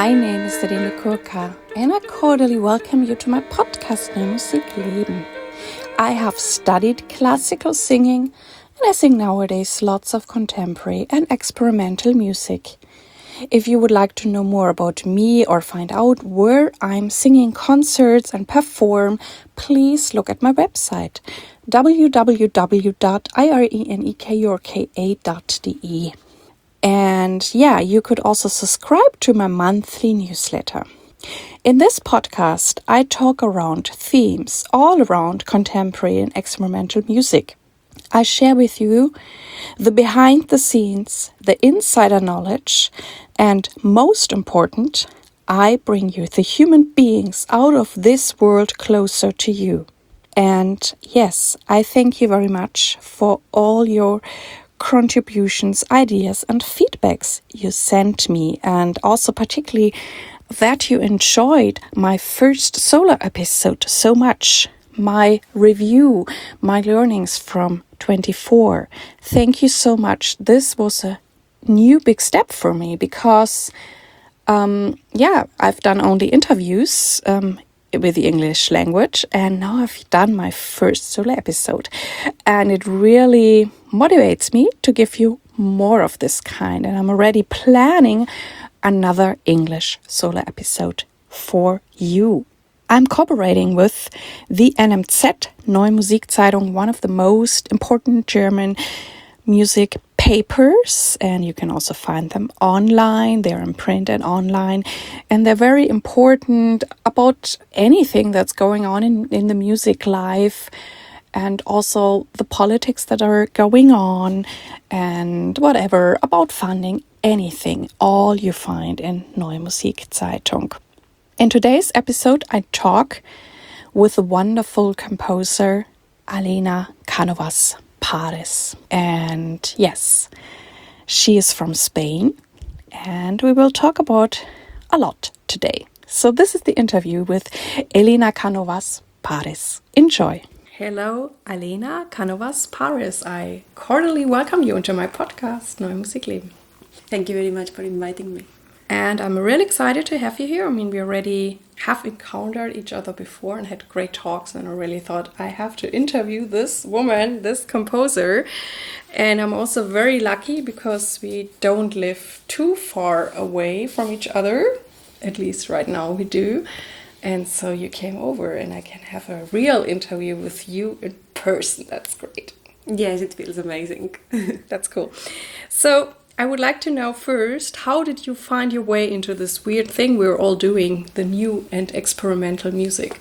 My name is Serena Kurka, and I cordially welcome you to my podcast Neue Musik Leben. I have studied classical singing, and I sing nowadays lots of contemporary and experimental music. If you would like to know more about me or find out where I'm singing concerts and perform, please look at my website www.irenekurka.de. And you could also subscribe to my monthly newsletter. In this podcast, I talk around themes all around contemporary and experimental music. I share with you the behind the scenes, the insider knowledge, and most important, I bring you the human beings out of this world closer to you. And yes, I thank you very much for all your contributions, ideas, and feedbacks you sent me, and also particularly that you enjoyed my first solo episode so much. My review, my learnings from 24. Thank you so much. This was a new big step for me because, I've done only interviews with the English language, and now I've done my first solo episode, and it really motivates me to give you more of this kind, and I'm already planning another English solo episode for you. I'm cooperating with the NMZ, Neue Musikzeitung, one of the most important German music papers, and you can also find them online. They're in print and online, and they're very important about anything that's going on in the music life, and also the politics that are going on, and whatever about funding, anything, all you find in Neue Musikzeitung. In today's episode, I talk with the wonderful composer Alena Cánovas Párez. And yes, she is from Spain, and we will talk about a lot today. So this is the interview with Alena Cánovas Párez. Enjoy. Hello, Alena Cánovas Párez. I cordially welcome you into my podcast, Neue Musik Leben. Thank you very much for inviting me. And I'm really excited to have you here. I mean, we already have encountered each other before and had great talks, and I really thought I have to interview this woman, this composer. And I'm also very lucky because we don't live too far away from each other, at least right now we do. And so you came over and I can have a real interview with you in person. That's great. Yes, it feels amazing. That's cool. So I would like to know first, how did you find your way into this weird thing we're all doing, the new and experimental music?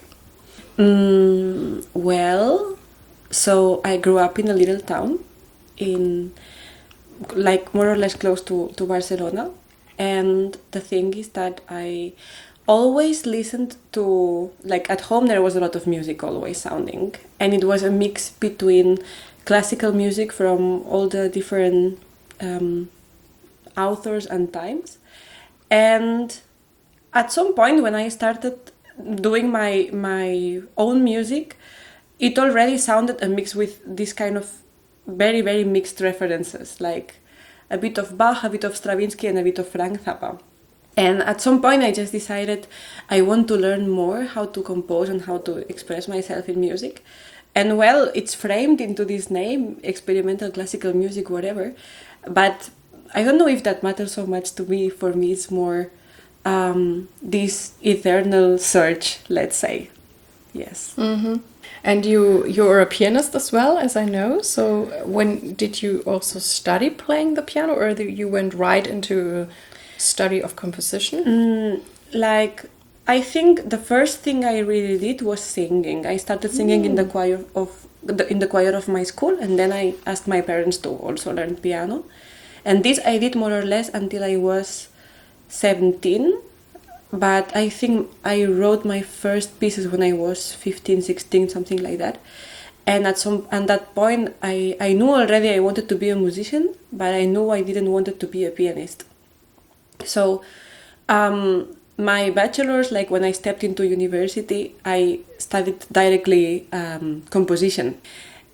Well, so I grew up in a little town in like more or less close to Barcelona. And the thing is that I always listened to, like at home there was a lot of music always sounding. And it was a mix between classical music from all the different authors and times, and at some point when I started doing my own music, it already sounded a mix with this kind of very, very mixed references, like a bit of Bach, a bit of Stravinsky, and a bit of Frank Zappa. And at some point I just decided I want to learn more how to compose and how to express myself in music. And well, it's framed into this name, experimental classical music, whatever, but I don't know if that matters so much to me. For me, it's more this eternal search, let's say. Yes. Mm-hmm. And you're a pianist as well, as I know. So when did you also study playing the piano, or you went right into study of composition? I think the first thing I really did was singing. I started singing in the choir of my school, and then I asked my parents to also learn piano. And this I did more or less until I was 17, but I think I wrote my first pieces when I was 15, 16, something like that. And at that point, I knew already I wanted to be a musician, but I knew I didn't want to be a pianist. So my bachelor's, like when I stepped into university, I studied directly composition.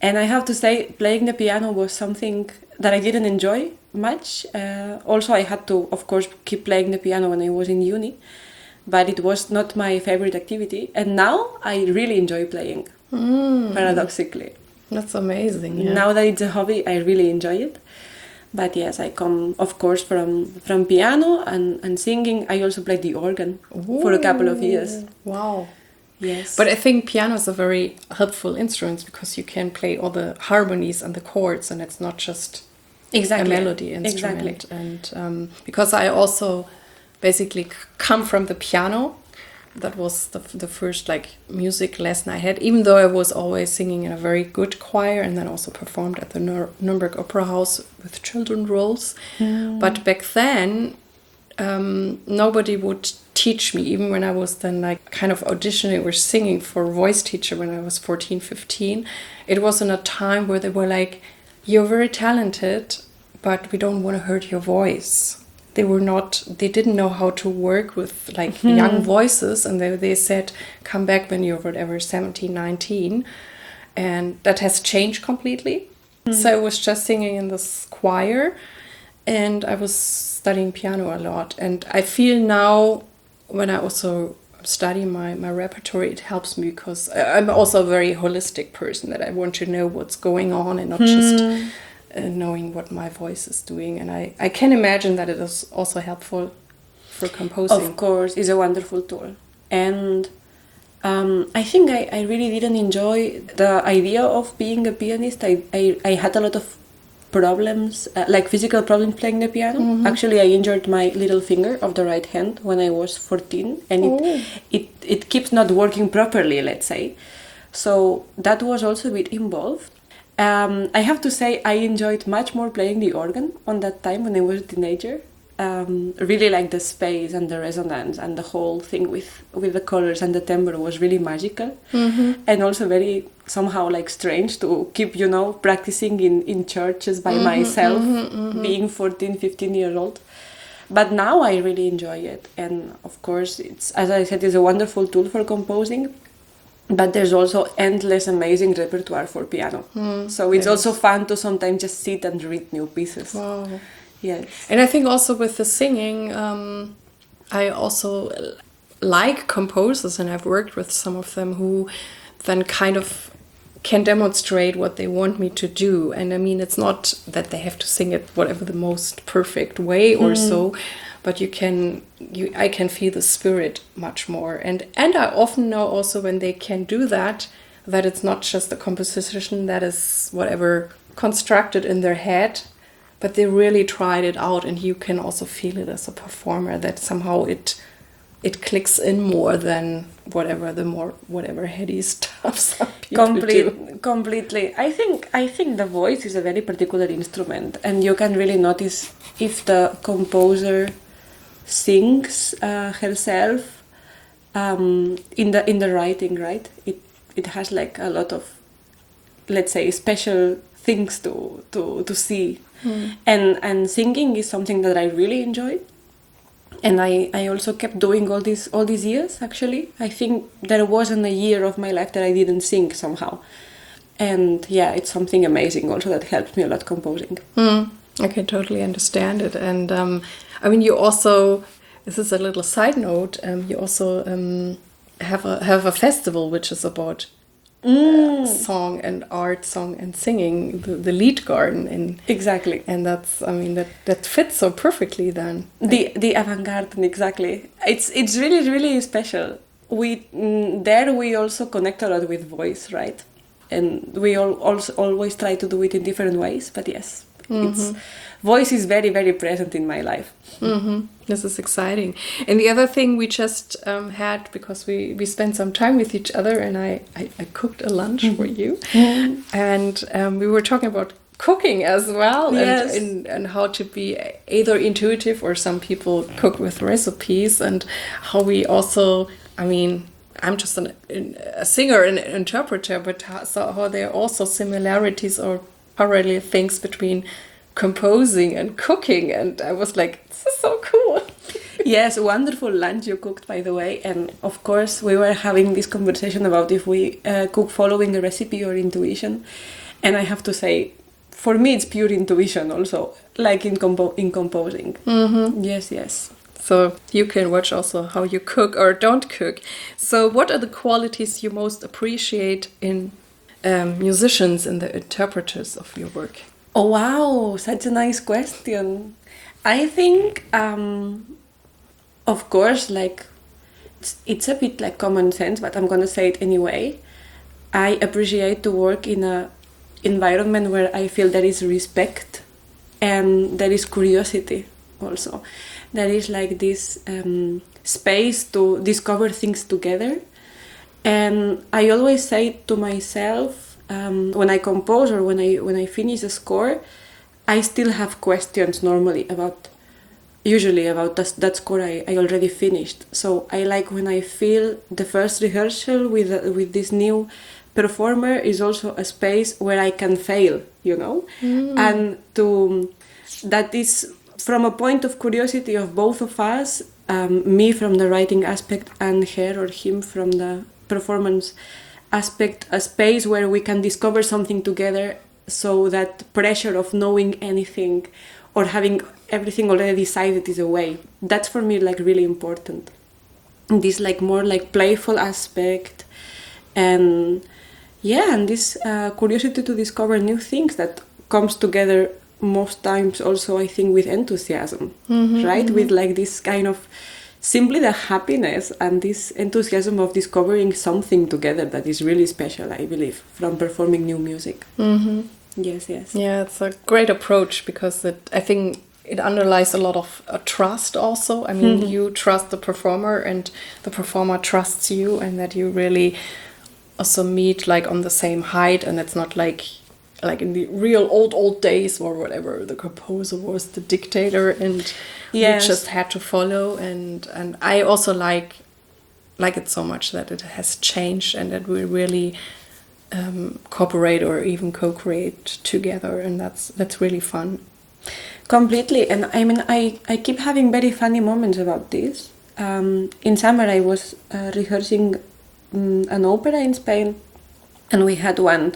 And I have to say, playing the piano was something that I didn't enjoy much. Also, I had to, of course, keep playing the piano when I was in uni, but it was not my favorite activity. And now I really enjoy playing, paradoxically. That's amazing. Yeah. Now that it's a hobby, I really enjoy it. But yes, I come, of course, from piano and singing. I also played the organ for a couple of years. Wow. Yes. But I think piano is a very helpful instrument because you can play all the harmonies and the chords, and it's not just exactly. a melody instrument. Exactly. And because I also basically come from the piano, that was the first like music lesson I had, even though I was always singing in a very good choir and then also performed at the Nuremberg Opera House with children roles. But back then, nobody would teach me, even when I was then like kind of auditioning or singing for a voice teacher when I was 14, 15. It was in a time where they were like, you're very talented, but we don't want to hurt your voice. They didn't know how to work with like young voices, and they said, come back when you're whatever, 17, 19. And that has changed completely. So I was just singing in this choir, and I was studying piano a lot. And I feel now, when I also study my repertoire, it helps me because I'm also a very holistic person, that I want to know what's going on and not just knowing what my voice is doing. And I can imagine that it is also helpful for composing. Of course, it's a wonderful tool. And I think I really didn't enjoy the idea of being a pianist. I had a lot of problems, like physical problems playing the piano. Actually, I injured my little finger of the right hand when I was 14, and it keeps not working properly, let's say. So that was also a bit involved. I have to say I enjoyed much more playing the organ on that time when I was a teenager. Really like the space and the resonance and the whole thing with the colors and the timbre was really magical. And also very somehow like strange to keep, practicing in churches by myself, being 14, 15 years old. But now I really enjoy it. And of course, it's, as I said, it's a wonderful tool for composing. But there's also endless amazing repertoire for piano. So it's also fun to sometimes just sit and read new pieces. Wow. Yes. And I think also with the singing, I also like composers, and I've worked with some of them who then kind of can demonstrate what they want me to do. And I mean, it's not that they have to sing it whatever the most perfect way or so, but I can feel the spirit much more. And I often know also when they can do that it's not just a composition that is whatever constructed in their head, but they really tried it out, and you can also feel it as a performer, that somehow it clicks in more than whatever heady stuff some people do. Completely. I think the voice is a very particular instrument, and you can really notice if the composer sings herself in the writing, right? It has like a lot of, let's say, special things to see. And singing is something that I really enjoy, and I also kept doing all these years. Actually, I think there wasn't a year of my life that I didn't sing somehow, and yeah, it's something amazing also that helps me a lot composing. I can totally understand it. And I mean, you also, this is a little side note, you also have a festival which is about song and art, song and singing, the Lied Garden. Exactly. And that's, I mean, that fits so perfectly then. The avant-garde, exactly. It's really, really special. We also connect a lot with voice, right? And we also always try to do it in different ways, but yes, voice is very, very present in my life. This is exciting. And the other thing we just had, because we spent some time with each other, and I cooked a lunch for you, and we were talking about cooking as well, yes. and how to be either intuitive, or some people cook with recipes, and how we also, I mean, I'm just a singer and an interpreter, but how there are also similarities or parallel things between composing and cooking. And I was like, this is so cool. Yes, wonderful lunch you cooked, by the way. And of course, we were having this conversation about if we cook following a recipe or intuition. And I have to say, for me, it's pure intuition also, like in composing. Yes, yes. So you can watch also how you cook or don't cook. So what are the qualities you most appreciate in musicians and the interpreters of your work? Oh, wow, such a nice question. I think, of course, like it's a bit like common sense, but I'm gonna say it anyway. I appreciate to work in a environment where I feel there is respect and there is curiosity also. There is like this space to discover things together. And I always say to myself, when I compose or when I finish a score, I still have questions normally usually about that score I already finished. So I like when I feel the first rehearsal with this new performer is also a space where I can fail, and that is from a point of curiosity of both of us, me from the writing aspect and her or him from the performance aspect, a space where we can discover something together, so that pressure of knowing anything or having everything already decided is away. That's for me like really important. This like more like playful aspect, and this curiosity to discover new things that comes together most times also, I think, with enthusiasm, right? With like this kind of simply the happiness and this enthusiasm of discovering something together that is really special, I believe, from performing new music. Yes. Yeah, it's a great approach because I think it underlies a lot of trust also. I mean, you trust the performer and the performer trusts you, and that you really also meet like on the same height, and it's not like in the real old days or whatever, the composer was the dictator and Yes. we just had to follow. And I also like it so much that it has changed and that we really cooperate or even co-create together, and that's really fun. Completely. And I mean, I keep having very funny moments about this. In summer I was rehearsing an opera in Spain, and we had one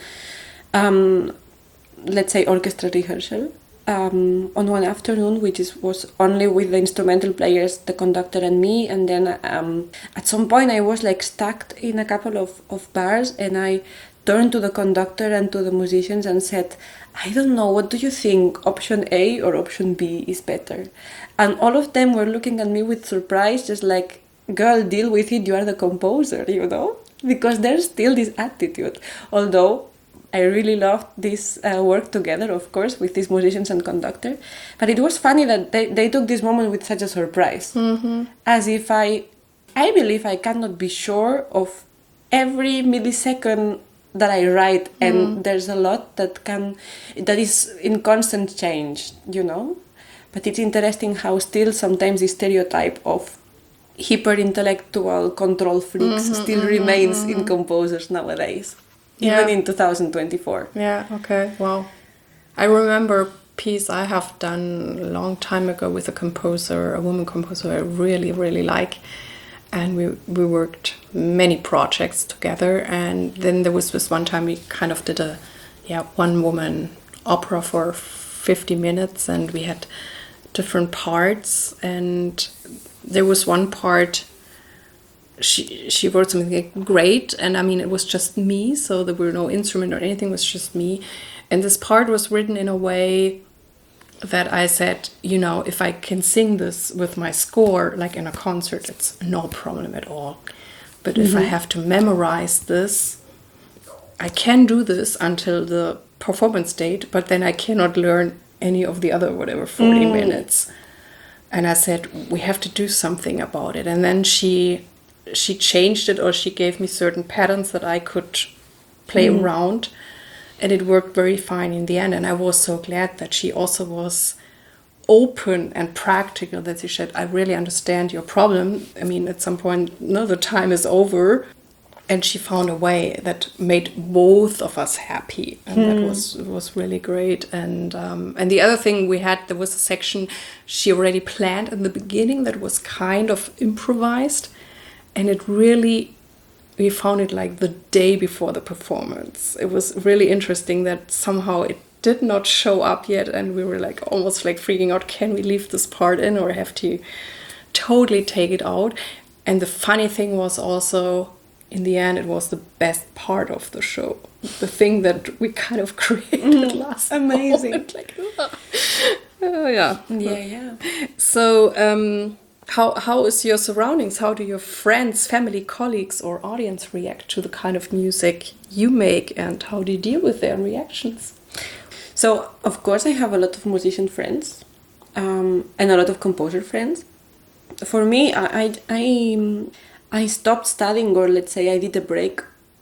let's say orchestra rehearsal on one afternoon, which was only with the instrumental players, the conductor and me. And then at some point I was like stuck in a couple of bars, and I turned to the conductor and to the musicians and said, I don't know, what do you think, option A or option B is better? And all of them were looking at me with surprise, just like, girl, deal with it, you are the composer, because there's still this attitude. Although I really loved this work together, of course, with these musicians and conductor. But it was funny that they took this moment with such a surprise. As if I believe I cannot be sure of every millisecond that I write, and there's a lot that is in constant change, But it's interesting how still sometimes the stereotype of hyper-intellectual control freaks still remains in composers nowadays. Even in 2024. Yeah, okay, wow. I remember a piece I have done a long time ago with a woman composer I really, really like. And we worked many projects together. And then there was this one time we kind of did a one-woman opera for 50 minutes. And we had different parts. And there was one part... She wrote something great, and I mean it was just me, so there were no instrument or anything, it was just me. And this part was written in a way that I said, if I can sing this with my score, like in a concert, it's no problem at all. But if I have to memorize this, I can do this until the performance date, but then I cannot learn any of the other 40 minutes. And I said, we have to do something about it. And then she changed it, or she gave me certain patterns that I could play around, and it worked very fine in the end. And I was so glad that she also was open and practical, that she said, I really understand your problem. I mean, at some point, the time is over. And she found a way that made both of us happy, and that was really great. And the other thing we had, there was a section she already planned in the beginning that was kind of improvised. And it really we found it like the day before the performance. It was really interesting that somehow it did not show up yet, and we were like almost like freaking out, can we leave this part in or have to totally take it out? And the funny thing was also, in the end, it was the best part of the show. The thing that we kind of created last amazing. moment. Like, yeah. Yeah. So, how is your surroundings? How do your friends, family, colleagues, or audience react to the kind of music you make, and how do you deal with their reactions? So, of course, I have a lot of musician friends and a lot of composer friends. For me, I stopped studying, or let's say I did a break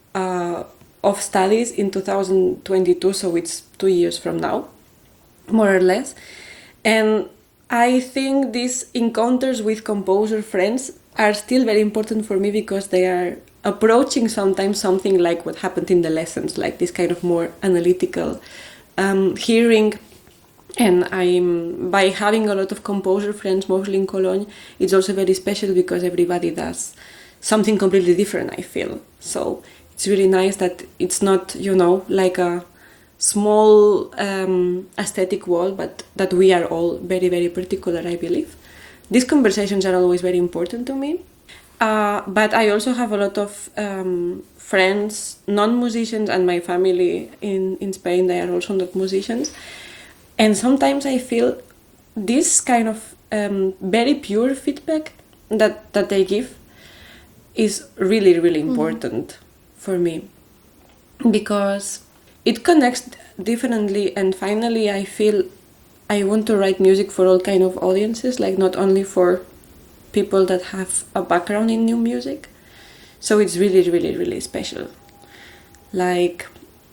of studies in 2022, so it's 2 years from now, more or less. And I think these encounters with composer friends are still very important for me because they are approaching sometimes something like what happened in the lessons, like this kind of more analytical hearing. And by having a lot of composer friends, mostly in Cologne, it's also very special because everybody does something completely different, I feel. So it's really nice that it's not, like a small aesthetic wall, but that we are all very, very particular, I believe. These conversations are always very important to me. But I also have a lot of friends, non-musicians, and my family in Spain, they are also not musicians. And sometimes I feel this kind of very pure feedback that they give is really, really important for me, because it connects differently. And finally, I feel I want to write music for all kind of audiences, like not only for people that have a background in new music. So it's really, really, really special. Like,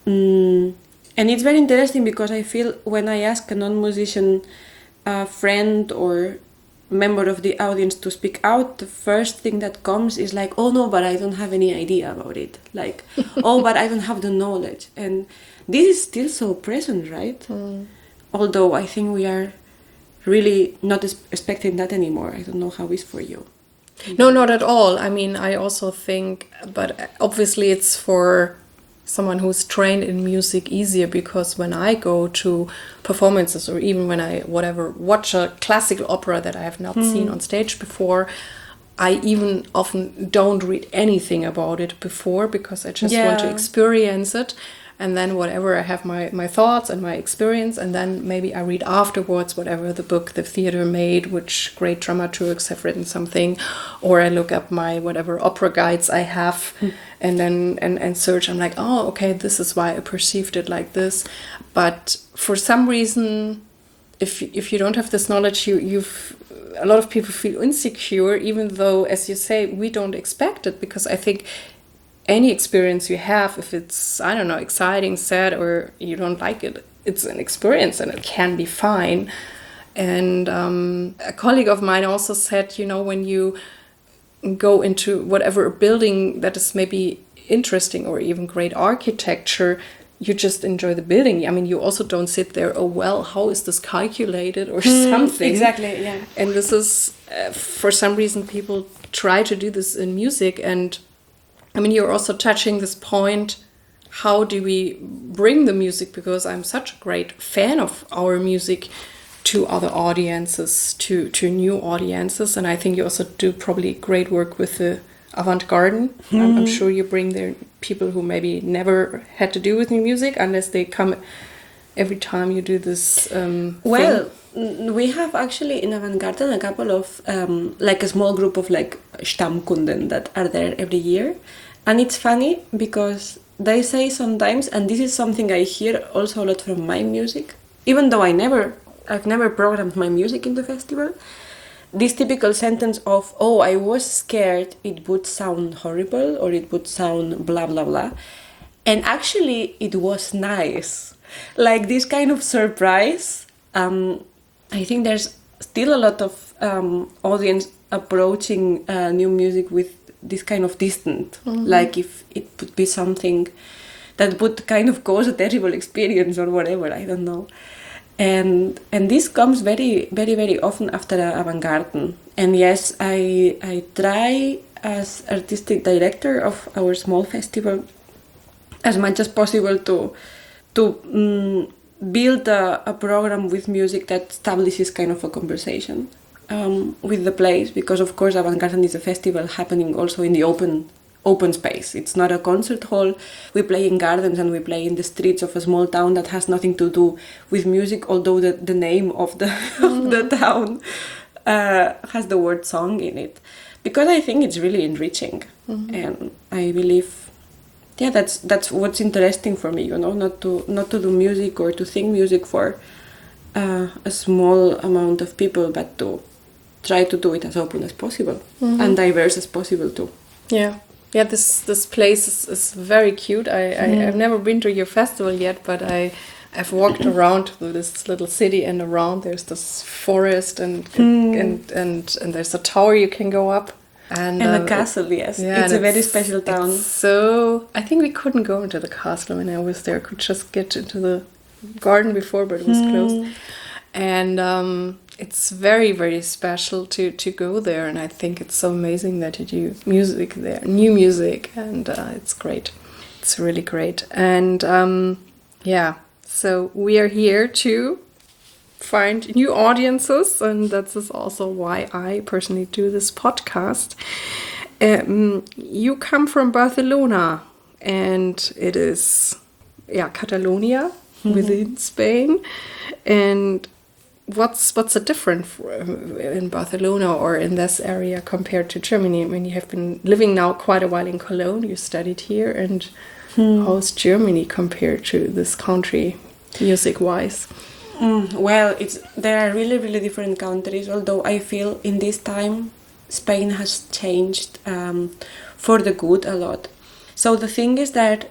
and it's very interesting because I feel when I ask a non-musician friend or member of the audience to speak out, the first thing that comes is like, oh no, but I don't have any idea about it. Like, oh, but I don't have the knowledge. And this is still so present, right? Although I think we are really not expecting that anymore. I don't know how it's for you. No, not at all. I mean, I also think, but obviously it's for someone who's trained in music easier, because when I go to performances, or even when I watch a classical opera that I have not seen on stage before, I even often don't read anything about it before, because I just want to experience it. And then whatever, I have my thoughts and my experience, and then maybe I read afterwards whatever the book the theater made, which great dramaturgs have written something, or I look up my whatever opera guides I have, and then and search. I'm like, oh, okay, this is why I perceived it like this. But for some reason, if you don't have this knowledge, you've a lot of people feel insecure, even though, as you say, we don't expect it, because I think any experience you have, if it's, I don't know, exciting, sad, or you don't like it, it's an experience and it can be fine. And a colleague of mine also said, when you go into whatever building that is maybe interesting or even great architecture, you just enjoy the building. I mean, you also don't sit there, oh, well, how is this calculated or something. Exactly, yeah. And this is, for some reason, people try to do this in music. And I mean, you're also touching this point, how do we bring the music, because I'm such a great fan of our music, to other audiences, to new audiences. And I think you also do probably great work with the avant-garde. I'm sure you bring there people who maybe never had to do with new music, unless they come every time you do this thing. We have actually in avant-garde a couple of, like a small group of like Stammkunden that are there every year. And it's funny because they say sometimes, and this is something I hear also a lot from my music, even though I've never programmed my music in the festival, this typical sentence of, oh, I was scared it would sound horrible or it would sound blah, blah, blah. And actually it was nice. Like this kind of surprise. I think there's still a lot of audience approaching new music with this kind of distant, like if it would be something that would kind of cause a terrible experience or whatever, I don't know. And this comes very, very, very often after avant-garde. And yes, I try as artistic director of our small festival as much as possible to build a program with music that establishes kind of a conversation with the place, because of course Avant Garden is a festival happening also in the open space. It's not a concert hall. We play in gardens and we play in the streets of a small town that has nothing to do with music, although the name of the of the town has the word song in it, because I think it's really enriching. And I believe that's what's interesting for me, not to do music or to sing music for a small amount of people, but to try to do it as open as possible and diverse as possible too. Yeah, this place is very cute. I've never been to your festival yet, but I've walked around through this little city, and around there's this forest and there's a tower you can go up. And a castle, yes. Yeah, it's a very special town. So I think we couldn't go into the castle when I was there. I could just get into the garden before, but it was closed. And it's very, very special to go there. And I think it's so amazing that you do music there, new music, and it's great. It's really great. And so we are here to find new audiences, and that is also why I personally do this podcast. You come from Barcelona, and it is Catalonia within Spain. And what's the difference in Barcelona or in this area compared to Germany? I mean, you have been living now quite a while in Cologne. You studied here, and how's Germany compared to this country, music-wise? Well, there are really, really different countries, although I feel in this time Spain has changed for the good a lot. So the thing is that,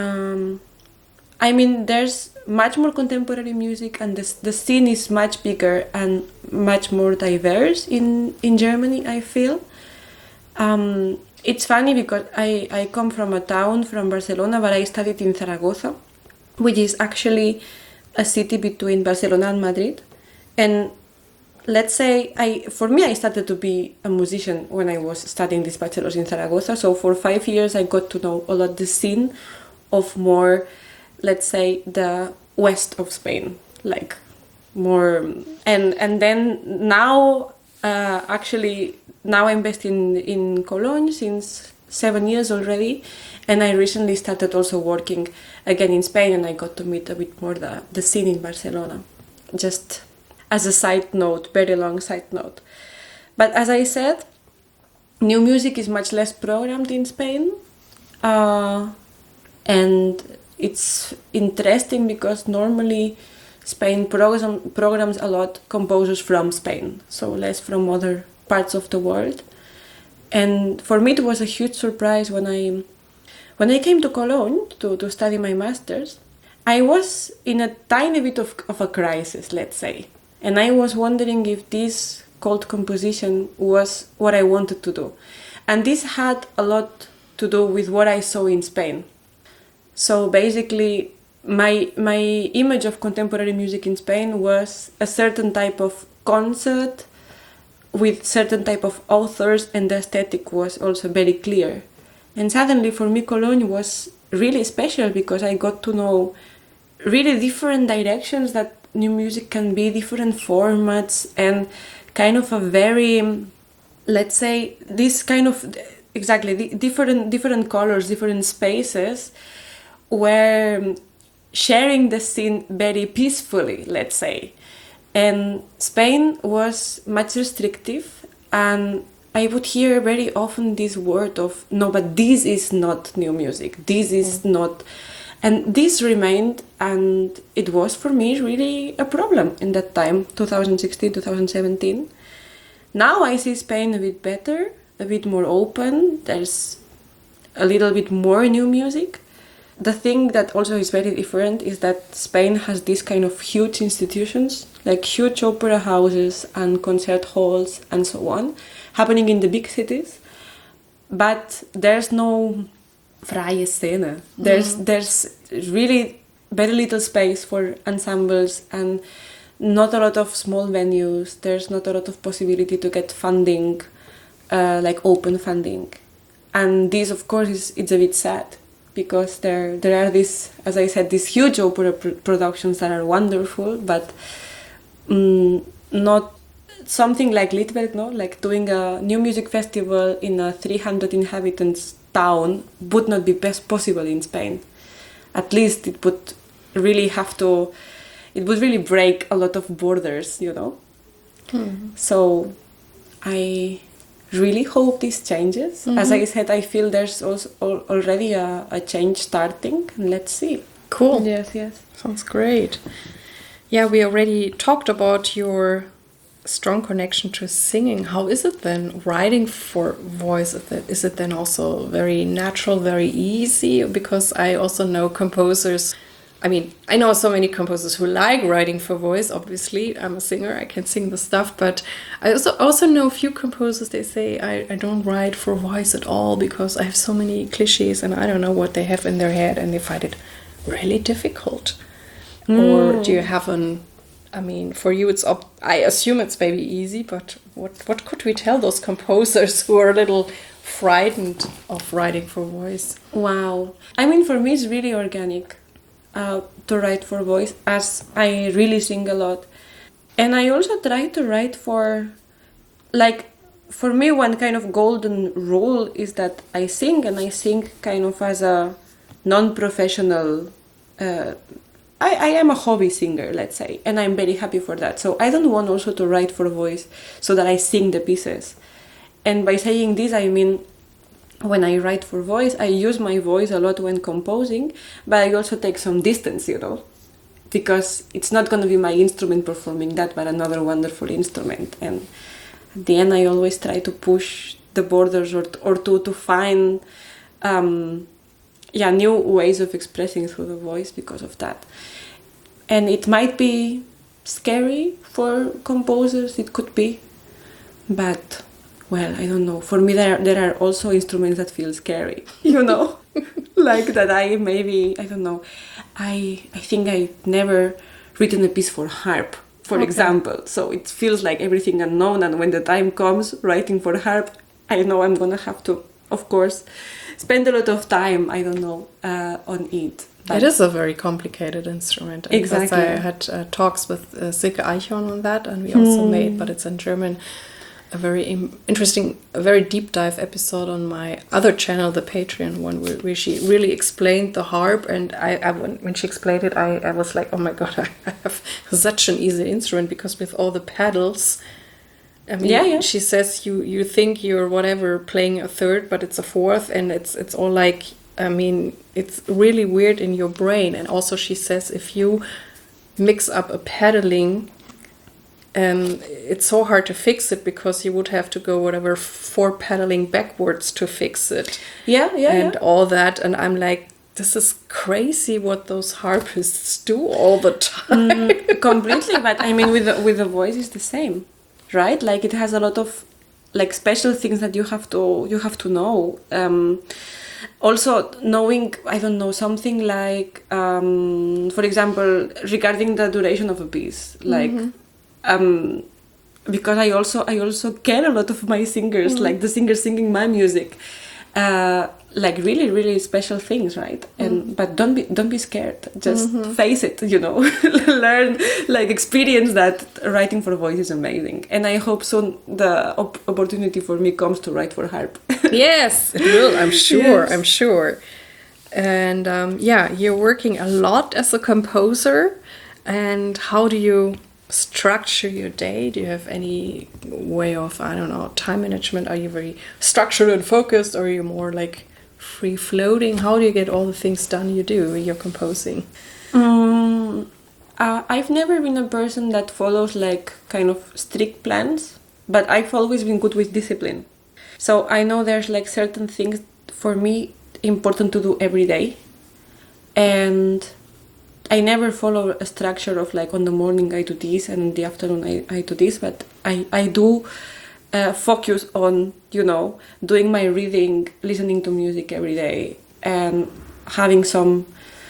there's much more contemporary music, and the scene is much bigger and much more diverse in Germany, I feel. It's funny because I come from a town, from Barcelona, but I studied in Zaragoza, which is actually a city between Barcelona and Madrid. And let's say, for me, I started to be a musician when I was studying this bachelor's in Zaragoza. So for 5 years, I got to know a lot the scene of more, let's say, the west of Spain, like more. And then now, now I'm based in Cologne since 7 years already. And I recently started also working again in Spain, and I got to meet a bit more the scene in Barcelona. Just as a side note, very long side note. But as I said, new music is much less programmed in Spain. And it's interesting because normally Spain programs a lot composers from Spain, so less from other parts of the world. And for me, it was a huge surprise when I came to Cologne to study my master's. I was in a tiny bit of a crisis, let's say. And I was wondering if this cold composition was what I wanted to do. And this had a lot to do with what I saw in Spain. So basically, my image of contemporary music in Spain was a certain type of concert with certain type of authors, and the aesthetic was also very clear. And suddenly for me, Cologne was really special because I got to know really different directions that new music can be, different formats, and kind of a very, let's say, this kind of, exactly, different colors, different spaces, were sharing the scene very peacefully, let's say. And Spain was much restrictive, and I would hear very often this word of, no, but this is not new music, this is not. And this remained, and it was for me really a problem in that time, 2016, 2017. Now I see Spain a bit better, a bit more open, there's a little bit more new music. The thing that also is very different is that Spain has these kind of huge institutions, like huge opera houses and concert halls and so on, happening in the big cities. But there's no freie Szene. There's really very little space for ensembles and not a lot of small venues. There's not a lot of possibility to get funding, like open funding. And this, of course, it's a bit sad because there are these, as I said, these huge opera productions that are wonderful, but not something like Liedwerk, no? Like doing a new music festival in a 300 inhabitants town would not be best possible in Spain. At least it would really break a lot of borders, you know? So I really hope this changes. As I said, I feel there's also already a change starting. Let's see. Cool. Yes. Sounds great. Yeah, we already talked about your strong connection to singing. How is it then writing for voice? Is it then also very natural, very easy? Because I also know composers. I mean, I know so many composers who like writing for voice. Obviously, I'm a singer, I can sing the stuff, but I also know a few composers, they say, I don't write for voice at all because I have so many cliches and I don't know what they have in their head and they find it really difficult. Or do you have for you I assume it's maybe easy, but what could we tell those composers who are a little frightened of writing for voice? Wow. I mean, for me, it's really organic. To write for voice, as I really sing a lot. And I also try to write for me, one kind of golden rule is that I sing kind of as a non-professional, I am a hobby singer, let's say, and I'm very happy for that. So I don't want also to write for voice so that I sing the pieces. And by saying this, I mean, when I write for voice, I use my voice a lot when composing, but I also take some distance, you know, because it's not going to be my instrument performing that, but another wonderful instrument. And at the end, I always try to push the borders or to find new ways of expressing through the voice because of that. And it might be scary for composers, it could be, but well, I don't know. For me, there are also instruments that feel scary, you know, like that I don't know. I think I've never written a piece for harp, for example. So it feels like everything unknown. And when the time comes writing for harp, I know I'm going to have to, of course, spend a lot of time, on it. But it is a very complicated instrument. And exactly. I had talks with Silke Eichhorn on that, and we also made, but it's in German, a very interesting, a very deep dive episode on my other channel, the Patreon one, where she really explained the harp. And when she explained it, I was like, oh my god, I have such an easy instrument, because with all the pedals, I mean, she says you think you're whatever playing a third, but it's a fourth, and it's all like, I mean, it's really weird in your brain. And also she says if you mix up a pedaling, it's so hard to fix it, because you would have to go 4 pedaling backwards to fix it. And all that. And I'm like, this is crazy what those harpists do all the time. Completely, but I mean, with the voice it's the same, right? Like, it has a lot of like special things that you have to know. Also knowing, I don't know, something like, for example, regarding the duration of a piece, like. Because I also care a lot of my singers, like the singers singing my music, like really, really special things, right? And but don't be scared. Just face it, you know. Learn, like, experience that writing for voice is amazing. And I hope soon the opportunity for me comes to write for harp. Yes, it will. I'm sure. Yes. I'm sure. And you're working a lot as a composer. And how do you structure your day? Do you have any way of, I don't know, time management? Are you very structured and focused, or are you more like free floating? How do you get all the things done you do when you're composing? I've never been a person that follows like kind of strict plans, but I've always been good with discipline. So I know there's like certain things for me important to do every day, and I never follow a structure of like on the morning I do this and in the afternoon I do this, but I do focus on, you know, doing my reading, listening to music every day, and having some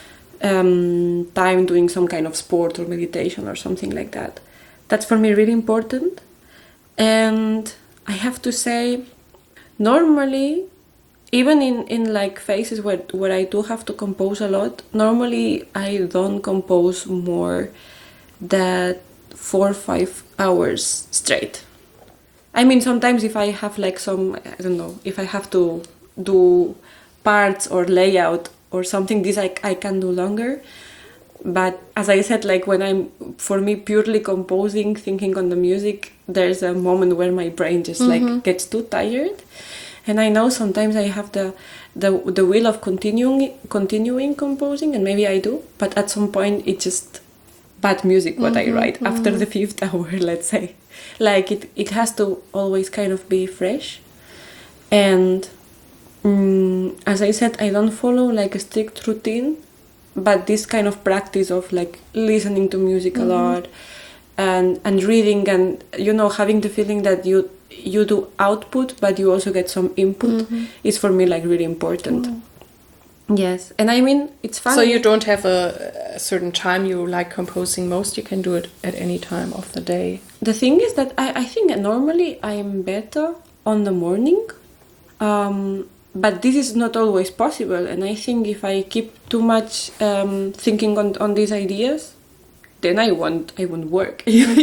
time doing some kind of sport or meditation or something like that. That's for me really important. And I have to say, normally even in like phases where I do have to compose a lot, normally I don't compose more than 4 or 5 hours straight. I mean, sometimes if I have like some, I don't know, if I have to do parts or layout or something, this I can do longer. But as I said, like when I'm, for me, purely composing, thinking on the music, there's a moment where my brain just like gets too tired. And I know sometimes I have the will of continuing composing, and maybe I do, but at some point it's just bad music what I write after the 5th hour, let's say. Like it has to always kind of be fresh. And as I said, I don't follow like a strict routine, but this kind of practice of like listening to music a lot and reading, and having the feeling that you do output but you also get some input is for me like really important. Yes, and I mean, it's fun. So you don't have a certain time you like composing most? You can do it at any time of the day? The thing is that I think normally I'm better on the morning, but this is not always possible. And I think if I keep too much thinking on these ideas, then I won't work,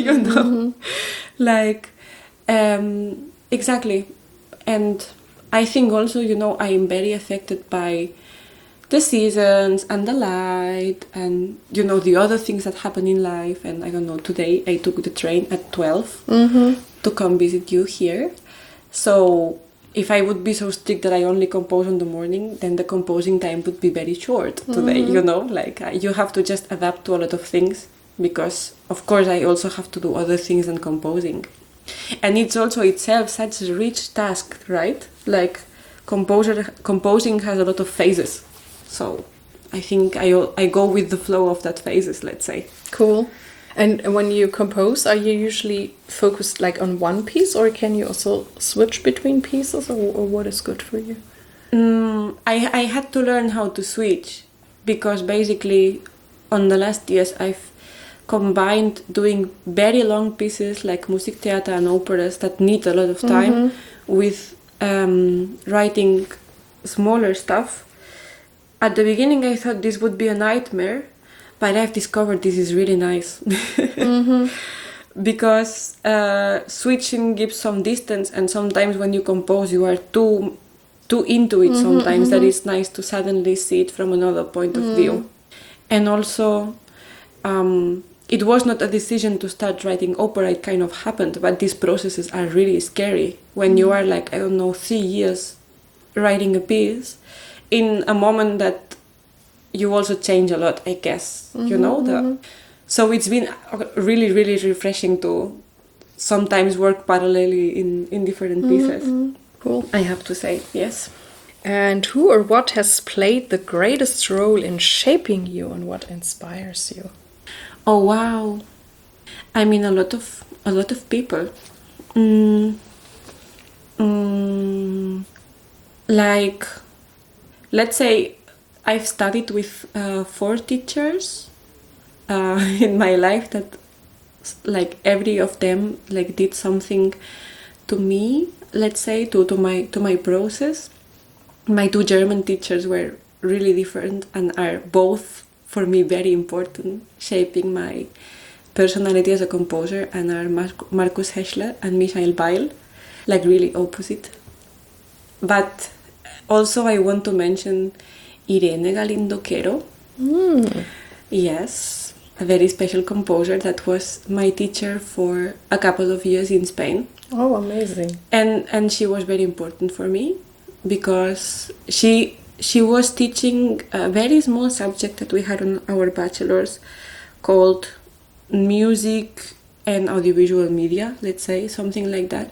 Like, exactly. And I think also, I am very affected by the seasons and the light and the other things that happen in life. And I don't know, today I took the train at 12 to come visit you here. So if I would be so strict that I only compose in the morning, then the composing time would be very short today. Like you have to just adapt to a lot of things, because of course I also have to do other things than composing. And it's also itself such a rich task, right? Like composing has a lot of phases. So I think I go with the flow of that phases, let's say. Cool. And when you compose, are you usually focused like on one piece, or can you also switch between pieces, or what is good for you? I had to learn how to switch, because basically on the last years I've combined doing very long pieces like Musiktheater and operas that need a lot of time with writing smaller stuff. At the beginning I thought this would be a nightmare, but I've discovered this is really nice. Because switching gives some distance, and sometimes when you compose you are too into it sometimes that it's nice to suddenly see it from another point of view. And also it was not a decision to start writing opera, it kind of happened, but these processes are really scary when you are like, I don't know, 3 years writing a piece in a moment that you also change a lot, I guess, So it's been really, really refreshing to sometimes work parallelly in different pieces. Cool. I have to say, yes. And who or what has played the greatest role in shaping you, and what inspires you? Oh wow! I mean, a lot of people. Like, let's say I've studied with 4 teachers in my life that, like, every of them like did something to me. Let's say to my process. My 2 German teachers were really different and are both for me very important, shaping my personality as a composer, and are Markus Heschler and Michael Beil, like really opposite. But also I want to mention Irene Galindo Quero. Yes, a very special composer that was my teacher for a couple of years in Spain. Oh, amazing. And she was very important for me, because she was teaching a very small subject that we had on our bachelor's called music and audiovisual media, let's say, something like that.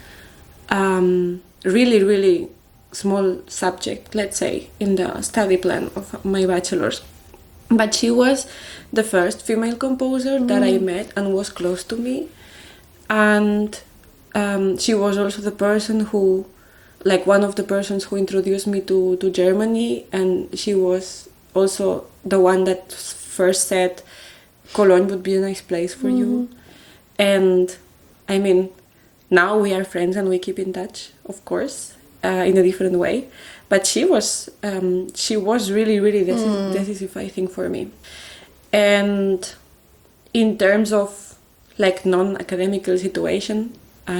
Really, really small subject, let's say, in the study plan of my bachelor's. But she was the first female composer that I met and was close to me. And she was also the person who, like, one of the persons who introduced me to Germany, and she was also the one that first said Cologne would be a nice place for you. And I mean, now we are friends and we keep in touch, of course. in a different way. But she was really, really decisive, I think, for me. And in terms of like non-academical situation,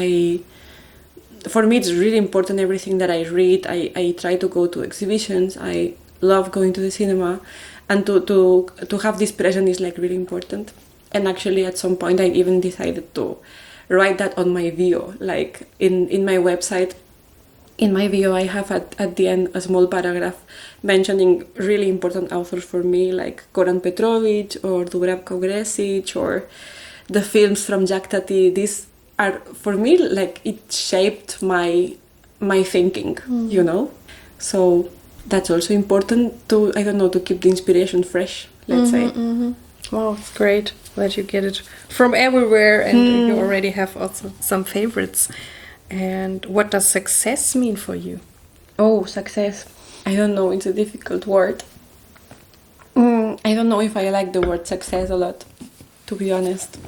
for me it's really important everything that I read. I try to go to exhibitions. I love going to the cinema, and to have this present is like really important. And actually at some point I even decided to write that on my bio, like in my website. In my bio I have at the end a small paragraph mentioning really important authors for me, like Goran Petrovic or Dubravko Gresic or the films from Jacques Tati. These are, for me, like it shaped my thinking, you know? So that's also important to, I don't know, to keep the inspiration fresh, let's say. Wow, it's great that you get it from everywhere and you already have also some favorites. And what does success mean for you? Oh, success. I don't know, it's a difficult word. I don't know if I like the word success a lot, to be honest.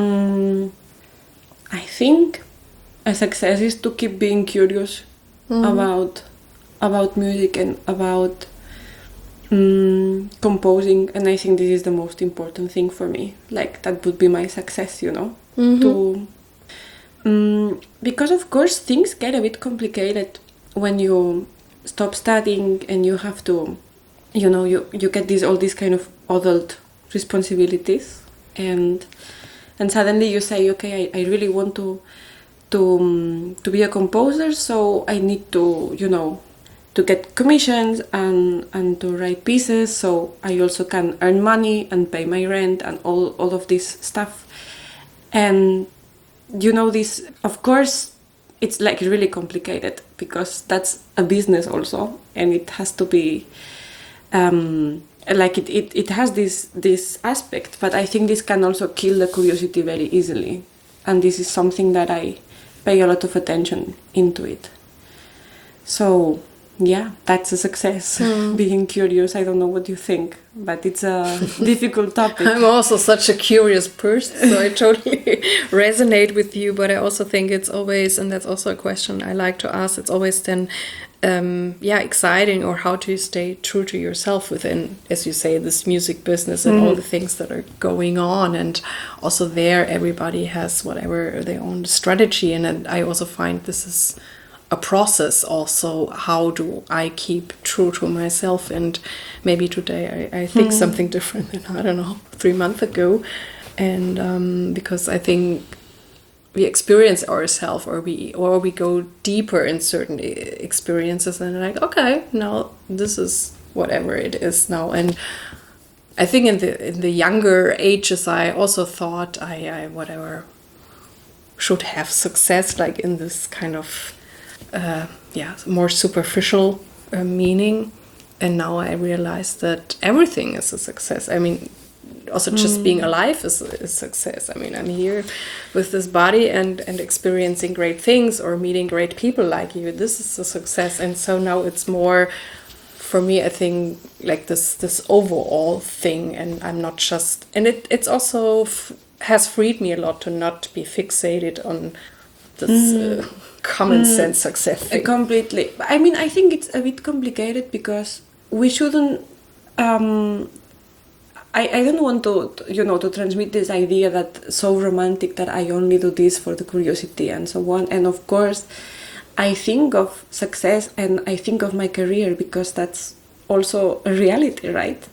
I think a success is to keep being curious about music and about composing, and I think this is the most important thing for me. Like, that would be my success, you know? Because of course things get a bit complicated when you stop studying and you have to, you know, you get all these kind of adult responsibilities, and suddenly you say, okay, I really want to be a composer, so I need to, you know, to get commissions and to write pieces, so I also can earn money and pay my rent and all of this stuff. And you know, this, of course, it's like really complicated because that's a business also, and it has to be like it has this aspect, but I think this can also kill the curiosity very easily, and this is something that I pay a lot of attention into it. So yeah, that's a success. Being curious. I don't know what you think, but it's a difficult topic. I'm also such a curious person, so I totally resonate with you, but I also think it's always, and that's also a question I like to ask, it's always then exciting, or how do you stay true to yourself within, as you say, this music business and all the things that are going on. And also there everybody has whatever their own strategy, and I also find this is a process also. How do I keep true to myself? And maybe today I think something different than, I don't know, 3 months ago. And because I think we experience ourselves, or we go deeper in certain experiences, and like, okay, now this is whatever it is now. And I think in the younger ages I also thought I whatever should have success, like in this kind of more superficial meaning. And now I realize that everything is a success. I mean, also just being alive is success. I mean, I'm here with this body and experiencing great things, or meeting great people like you. This is a success. And so now it's more, for me, I think, like this overall thing. And I'm not just, and it's also has freed me a lot to not be fixated on this common sense success thing. Completely. I mean, I think it's a bit complicated because we shouldn't. I don't want to transmit this idea that so romantic that I only do this for the curiosity and so on. And of course, I think of success and I think of my career because that's also a reality, right?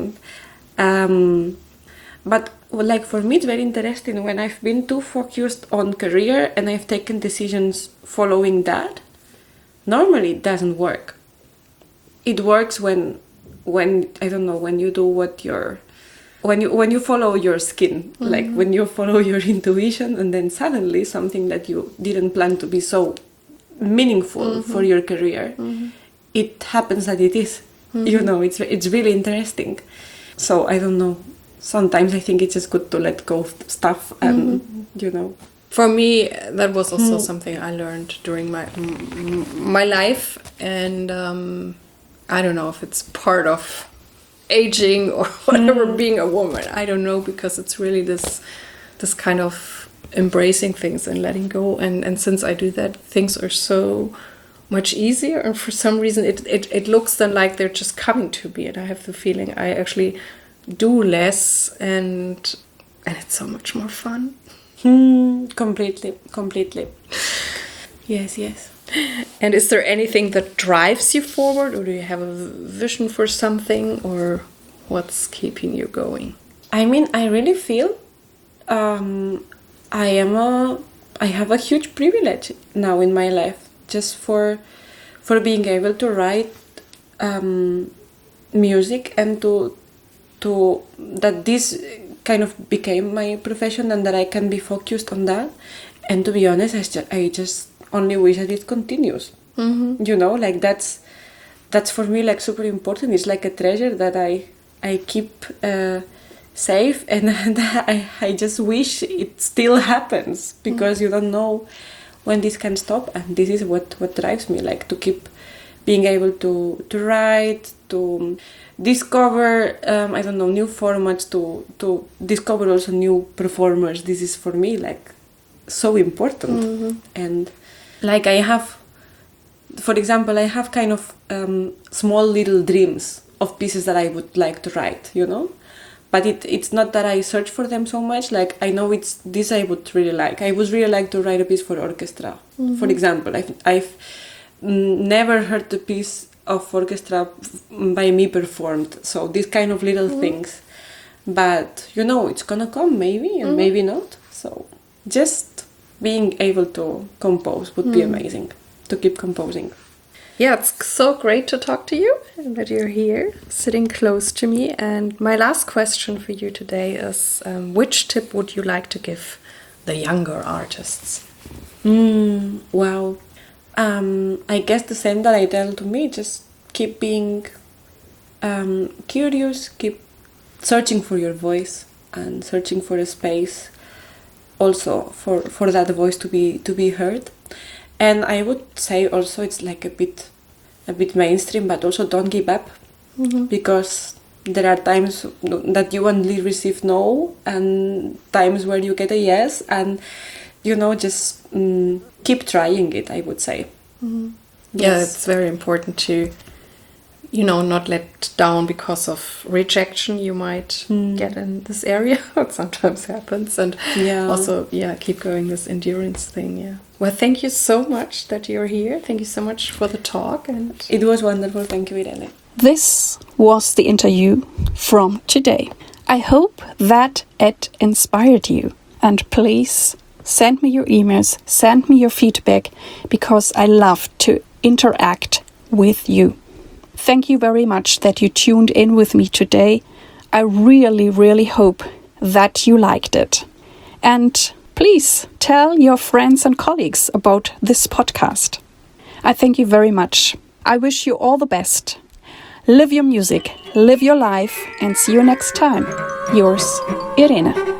And but like for me, it's very interesting when I've been too focused on career and I've taken decisions following that. Normally, it doesn't work. It works when I don't know, when you do what you're. When you follow your skin, like when you follow your intuition, and then suddenly something that you didn't plan to be so meaningful for your career, it happens that it is. You know, it's really interesting. So I don't know. Sometimes I think it's just good to let go of stuff, and you know. For me, that was also something I learned during my life, and I don't know if it's part of aging or whatever, being a woman, I don't know, because it's really this kind of embracing things and letting go, and since I do that, things are so much easier, and for some reason it looks then like they're just coming to me, and I have the feeling I actually do less, and it's so much more fun. Completely. Yes. And is there anything that drives you forward, or do you have a vision for something, or what's keeping you going? I mean, I really feel I have a huge privilege now in my life, just for being able to write music, and to that this kind of became my profession, and that I can be focused on that. And to be honest, I just only wish that it continues. You know, like that's for me like super important. It's like a treasure that I keep safe, and I just wish it still happens, because you don't know when this can stop, and this is what drives me, like to keep being able to write, to discover I don't know, new formats, to discover also new performers. This is for me like so important. And like I have, for example, I have kind of small little dreams of pieces that I would like to write, you know, but it's not that I search for them so much. Like I know it's this I would really like. I would really like to write a piece for orchestra, for example. I've never heard a piece of orchestra by me performed, so these kind of little things. But you know, it's gonna come maybe, and maybe not. So just being able to compose would be amazing, to keep composing. Yeah, it's so great to talk to you, and that you're here, sitting close to me. And my last question for you today is, which tip would you like to give the younger artists? Wow. I guess the same that I tell to me, just keep being curious, keep searching for your voice, and searching for a space also for that voice to be heard. And I would say also it's like a bit mainstream, but also don't give up, because there are times that you only receive no, and times where you get a yes, and you know, just keep trying it, I would say. Yeah, it's very important to, you know, not let down because of rejection you might get in this area. It sometimes happens. And also, keep going, this endurance thing. Yeah. Well, thank you so much that you're here. Thank you so much for the talk. And it was wonderful. Thank you, Irene. This was the interview from today. I hope that it inspired you. And please send me your emails, send me your feedback, because I love to interact with you. Thank you very much that you tuned in with me today. I really, really hope that you liked it. And please tell your friends and colleagues about this podcast. I thank you very much. I wish you all the best. Live your music, live your life, and see you next time. Yours, Irene.